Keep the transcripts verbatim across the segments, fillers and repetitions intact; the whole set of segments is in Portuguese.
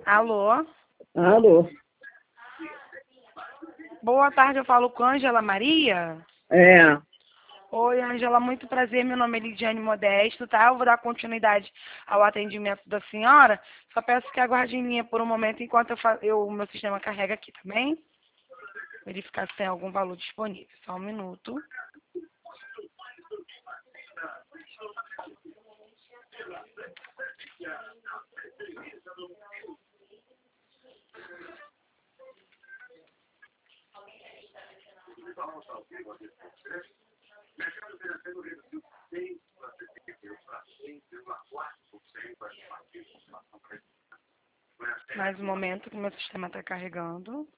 Alô? Alô? Boa tarde, eu falo com Ângela Maria. É. Oi, Ângela, muito prazer. Meu nome é Lidiane Modesto, tá? Eu vou dar continuidade ao atendimento da senhora. Só peço que aguarde em linha por um momento enquanto eu, fa... eu... o meu sistema carrega aqui também. Verificar se tem algum valor disponível. Só um minuto. Mais um momento que o meu sistema está carregando.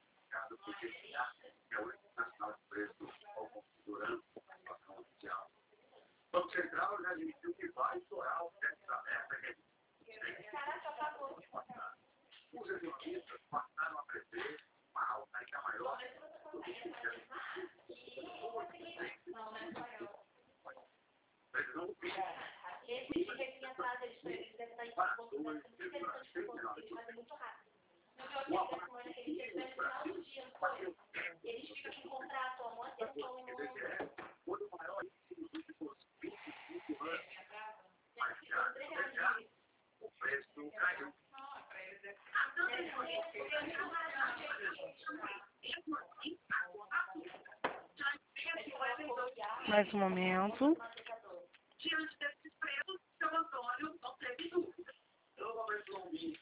Mais um momento. Diante desses preços, seu Antônio não teve dúvida. Provavelmente,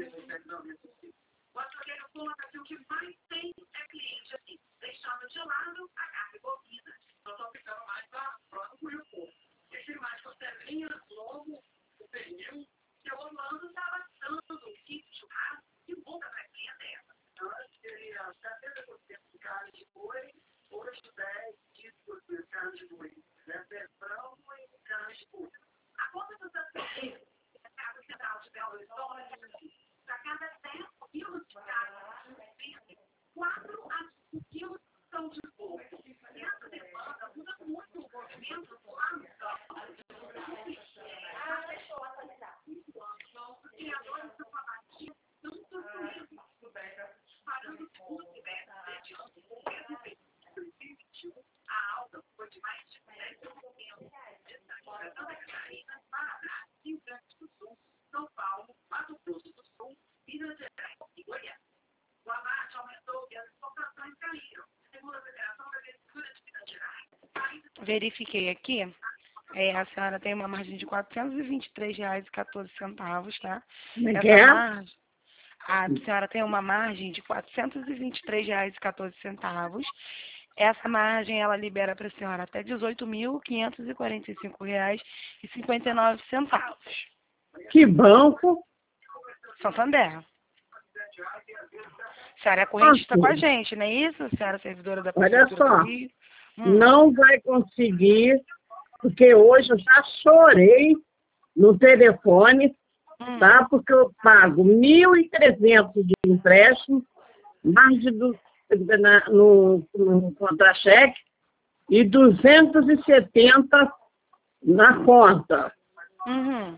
o açougueiro conta que o que mais tem é cliente assim, deixando de lado a carne bovina. Nós estamos ficando mais próximo do corpo. Esse mais costelinha, lobo, o pernil, que o Orlando estava dando um kit de churrasco e boca para quem é dessa. Antes seria setenta por cento de carne de boi, hoje dez por cento de carne de boi. Frango e carne de boi. A conta dos açougueiros, a Casa Central de Belo Horizonte, para cada dez quilos de carne, quatro a cinco quilos são de boi. E essa demanda muda muito o movimento do ano. Os criadores do papatinho não surpreendem. Parando tudo que deve ser de ano de dois mil e vinte e um, a alta foi de mais de dez por cento. Destaque Santa Catarina, Paraná, Rio Grande do Sul, São Paulo, Mato Grosso do Sul, Minas Gerais e Goiás. O abate aumentou e as exportações caíram. Segundo a Federação da Agricultura de Minas Gerais, Verifiquei aqui. É, a senhora tem uma margem de quatrocentos e vinte e três reais e quatorze centavos, tá? Como é que Essa é? margem, a senhora tem uma margem de quatrocentos e vinte e três reais e quatorze centavos. Essa margem, ela libera para a senhora até dezoito mil quinhentos e quarenta e cinco reais e cinquenta e nove centavos. Que banco? Santander. A senhora é correntista Assim, com a gente, não é isso? A senhora é servidora da olha Prefeitura só, do Rio. Hum. não vai conseguir, porque hoje eu já chorei no telefone, Hum. tá? Porque eu pago mil e trezentos de empréstimo, margem do, na, no, no contra-cheque e duzentos e setenta na conta. Uhum.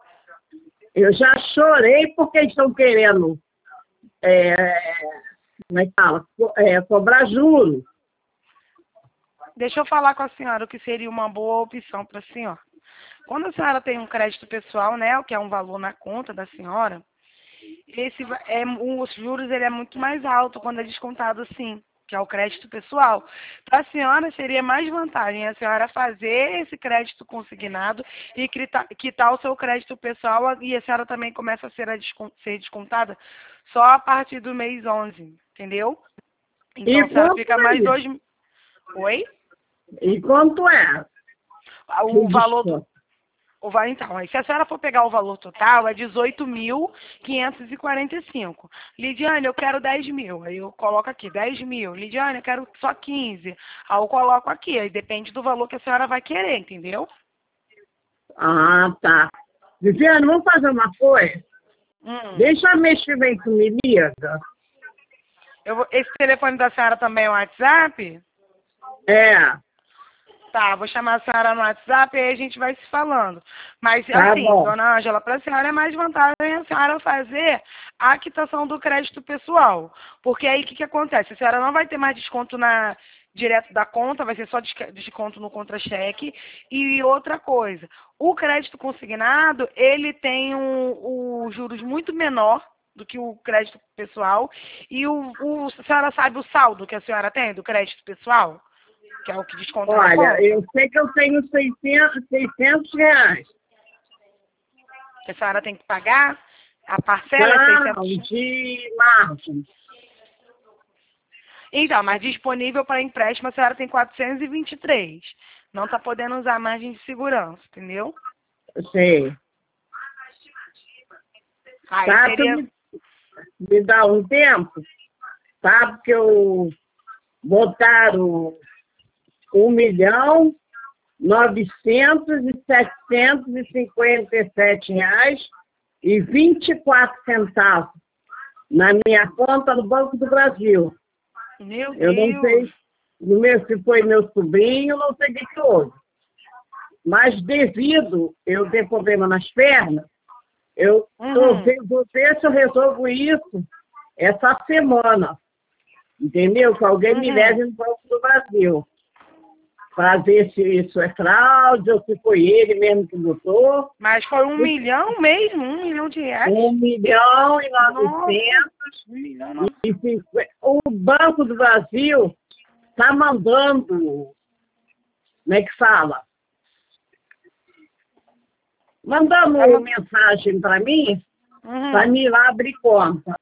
Eu já chorei porque estão querendo, é, como é que fala? Co- é, cobrar juros. Deixa eu falar com a senhora o que seria uma boa opção para a senhora. Quando a senhora tem um crédito pessoal, né, o que é um valor na conta da senhora, esse va- é, os juros ele é muito mais alto quando é descontado assim, que é o crédito pessoal. Para a senhora seria mais vantagem a senhora fazer esse crédito consignado e quitar, quitar o seu crédito pessoal e a senhora também começa a ser, a descon- ser descontada só a partir do mês onze, entendeu? Então E a senhora quanto fica é mais isso? dois... Oi? E quanto é? Que O valor... desconto? O va- Então, aí se a senhora for pegar o valor total, é dezoito mil quinhentos e quarenta e cinco. Lidiane, eu quero dez mil. Aí eu coloco aqui, dez mil. Lidiane, eu quero só quinze. Aí eu coloco aqui. Aí depende do valor que a senhora vai querer, entendeu? Ah, tá. Viviane, vamos fazer uma coisa? Hum. Deixa mês que vem tu me liga. Eu vou- Esse telefone da senhora também é o WhatsApp? É. Tá, vou chamar a senhora no WhatsApp e aí a gente vai se falando. Mas, Tá assim, bom. dona Ângela, para a senhora é mais vantagem a senhora fazer a quitação do crédito pessoal. Porque aí o que, que acontece? A senhora não vai ter mais desconto na, direto da conta, vai ser só desca- desconto no contra-cheque. E outra coisa, o crédito consignado, ele tem um, um juros muito menor do que o crédito pessoal. E o, o, a senhora sabe o saldo que a senhora tem do crédito pessoal? Que é o que desconta na Olha, conta? eu sei que eu tenho seiscentos, seiscentos reais. Que a senhora tem que pagar a parcela é Não, seiscentos. de margem. Então, mas disponível para empréstimo a senhora tem quatrocentos e vinte e três. Não está podendo usar margem de segurança, entendeu? Eu sei. Aí Tá, tu seria... me, me dá um tempo, tá? Porque eu botaram um milhão novecentos e setecentos e cinquenta e sete reais e vinte e quatro centavos na minha conta no Banco do Brasil. Meu Eu não sei Deus. no meu, se foi meu sobrinho, não sei o que que houve. Mas devido eu ter problema nas pernas, eu Uhum. tô vendo- vou ver se eu resolvo isso essa semana. Entendeu? Que alguém me Uhum. leve no Banco do Brasil. Para ver se isso é fraude ou se foi ele mesmo que botou. Mas foi um milhão mesmo? Um milhão de reais? Um milhão e Nossa, novecentos um milhão não. e cinquenta. O Banco do Brasil está mandando, como é que fala? Mandando Tá ma- mensagem para mim, para Uhum. mim ir lá abrir conta.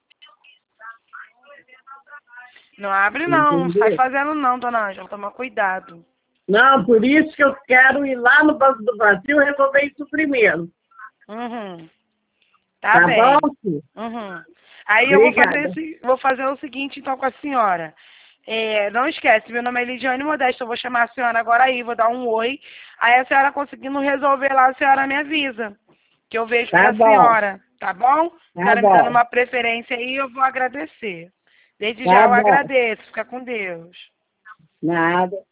Não abre não, não sai Entendeu? fazendo não, dona Ângela, toma cuidado. Não, por isso que eu quero ir lá no Banco do Brasil resolver isso primeiro. Uhum. Tá, Tá bem. bom, filho? Uhum. Aí eu vou fazer, Obrigada. esse, vou fazer o seguinte então com a senhora. É, não esquece, meu nome é Lidiane Modesta, eu vou chamar a senhora agora aí, vou dar um oi. Aí a senhora conseguindo resolver lá, a senhora me avisa. Que eu vejo Tá pra bom. senhora, tá bom? A Tá senhora me dando bom. uma preferência aí, eu vou agradecer. Desde já Tá eu bom. agradeço, fica com Deus. Nada.